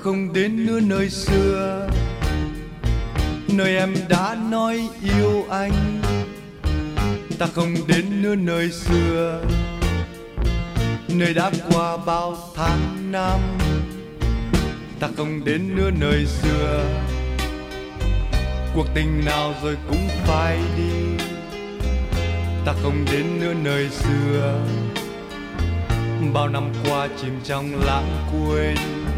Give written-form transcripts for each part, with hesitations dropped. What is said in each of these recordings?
không đến nữa nơi xưa, nơi em đã nói yêu anh. Ta không đến nữa nơi xưa, nơi đã qua bao tháng năm. Ta không đến nữa nơi xưa, cuộc tình nào rồi cũng phải đi. Ta không đến nữa nơi xưa, bao năm qua chìm trong lãng quên.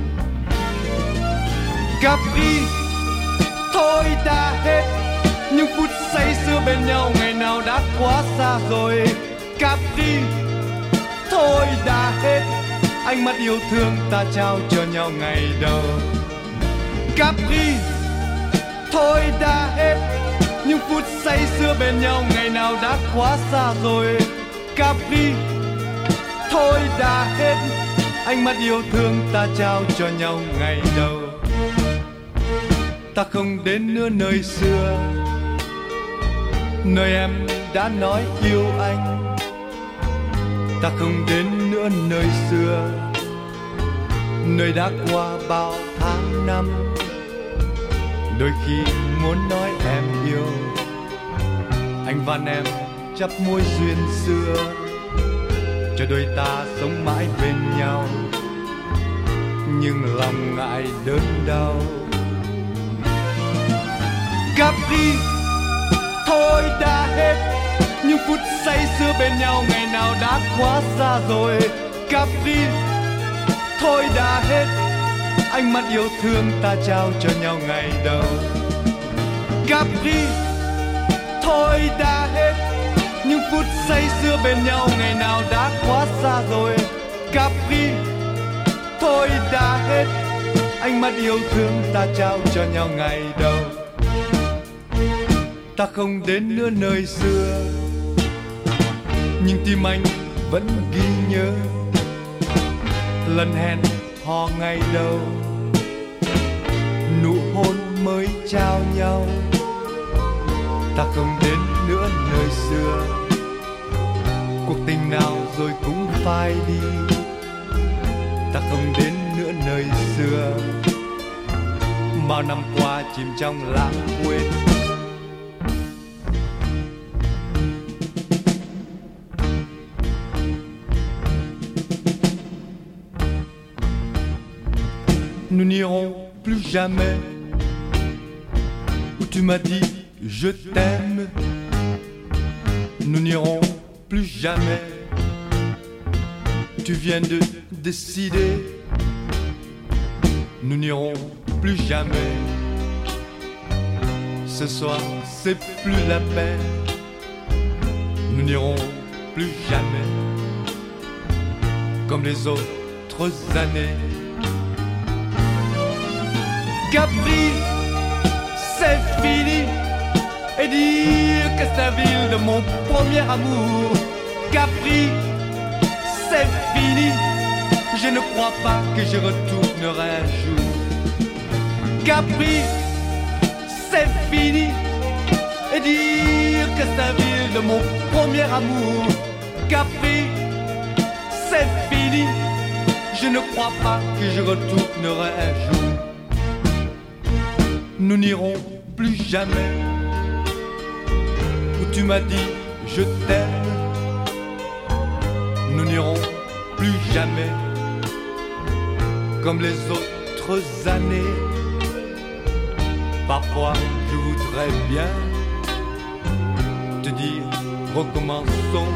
Capri, thôi đã hết những phút say sưa bên nhau, ngày nào đã quá xa rồi. Capri, thôi đã hết ánh mắt yêu thương ta trao cho nhau ngày đầu. Capri, thôi đã hết những phút say sưa bên nhau, ngày nào đã quá xa rồi. Capri, thôi đã hết ánh mắt yêu thương ta trao cho nhau ngày đầu. Ta không đến nữa nơi xưa, nơi em đã nói yêu anh. Ta không đến nữa nơi xưa, nơi đã qua bao tháng năm. Đôi khi muốn nói em yêu, anh van em chắp môi duyên xưa, cho đôi ta sống mãi bên nhau, nhưng lòng ngại đớn đau. Capri, thôi đã hết những phút say sưa bên nhau, ngày nào đã quá xa rồi. Capri, thôi đã hết ánh mắt yêu thương ta trao cho nhau ngày đầu. Capri, thôi đã hết những phút say sưa bên nhau, ngày nào đã quá xa rồi. Capri, thôi đã hết ánh mắt yêu thương ta trao cho nhau ngày đầu. Ta không đến nữa nơi xưa, nhưng tim anh vẫn ghi nhớ lần hẹn hò ngày đầu, nụ hôn mới trao nhau. Ta không đến nữa nơi xưa, cuộc tình nào rồi cũng phai đi. Ta không đến nữa nơi xưa, bao năm qua chìm trong lãng quên. Nous n'irons plus jamais où tu m'as dit je t'aime. Nous n'irons plus jamais, tu viens de décider. Nous n'irons plus jamais, ce soir c'est plus la peine. Nous n'irons plus jamais comme les autres années. Capri, c'est fini, et dire que c'est la ville de mon premier amour. Capri, c'est fini, je ne crois pas que je retournerai un jour. Capri, c'est fini, et dire que c'est la ville de mon premier amour. Capri, c'est fini, je ne crois pas que je retournerai un jour. Nous n'irons plus jamais où tu m'as dit je t'aime. Nous n'irons plus jamais comme les autres années. Parfois je voudrais bien te dire recommençons,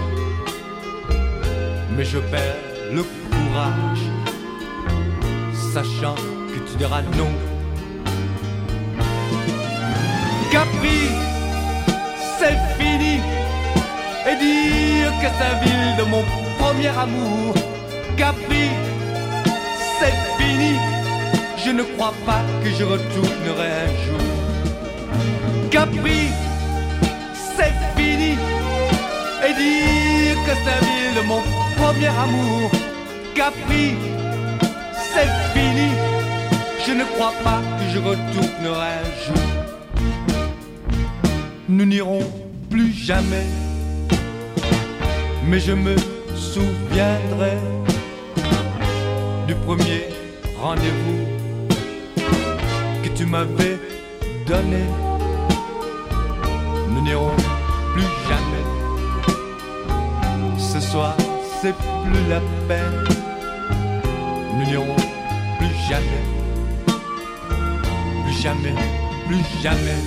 mais je perds le courage, sachant que tu diras non. Capri, c'est fini, et dire que c'est la ville de mon premier amour. Capri, c'est fini, je ne crois pas que je retournerai un jour. Capri, c'est fini, et dire que c'est la ville de mon premier amour. Capri, c'est fini, je ne crois pas que je retournerai un jour. Nous n'irons plus jamais, mais je me souviendrai du premier rendez-vous tu m'avais donné. Nous n'irons plus jamais. Ce soir, c'est plus la peine. Nous n'irons plus jamais. Plus jamais, plus jamais.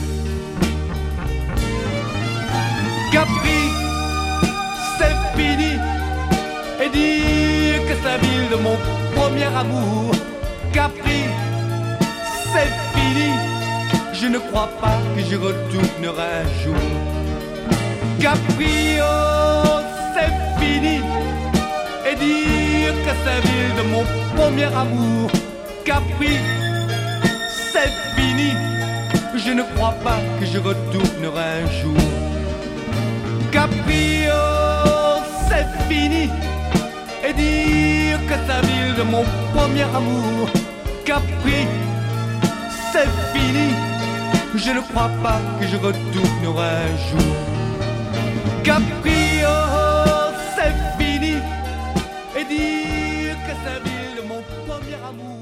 Capri, c'est fini. Et dire que c'est la ville de mon premier amour. Capri, c'est fini. Je ne crois pas que je retournerai un jour. Capri, oh, c'est fini. Et dire que c'est la ville de mon premier amour. Capri, c'est fini. Je ne crois pas que je retournerai un jour. Capri, oh, c'est fini. Et dire que c'est la ville de mon premier amour. Capri, c'est fini. Je ne crois pas que je retournerai un jour. Capri, oh, c'est fini. Et dire que c'est la ville de mon premier amour.